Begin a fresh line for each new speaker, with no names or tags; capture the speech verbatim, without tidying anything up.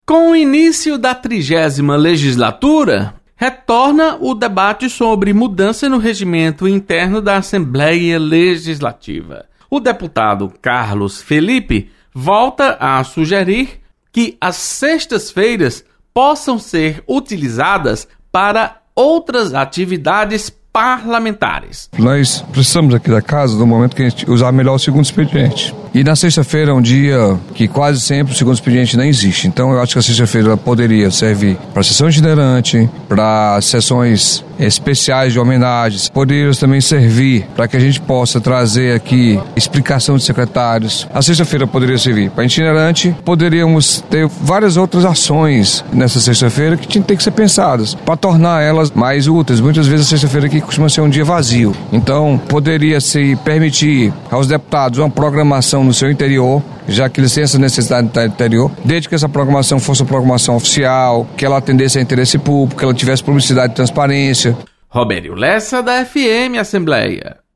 Com o início da trigésima legislatura, retorna o debate sobre mudança no regimento interno da Assembleia Legislativa. O deputado Carlos Felipe volta a sugerir que as sextas-feiras possam ser utilizadas para outras atividades parlamentares.
Nós precisamos aqui da casa no momento que a gente usar melhor o segundo expediente. E na sexta-feira é um dia que quase sempre o segundo expediente nem existe. Então eu acho que a sexta-feira poderia servir para sessão itinerante, para sessões especiais de homenagens. Poderia também servir para que a gente possa trazer aqui explicação de secretários. A sexta-feira poderia servir para itinerante. Poderíamos ter várias outras ações nessa sexta-feira que tinham que ser pensadas para tornar elas mais úteis. Muitas vezes a sexta-feira aqui costuma ser um dia vazio. Então poderia se permitir aos deputados uma programação no seu interior, já que eles têm essa necessidade no interior, desde que essa programação fosse uma programação oficial, que ela atendesse a interesse público, que ela tivesse publicidade e transparência.
Robério Lessa, da F M Assembleia.